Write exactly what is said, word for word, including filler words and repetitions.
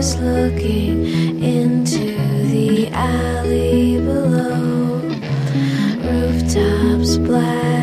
eyes looking into the alley below. Rooftops black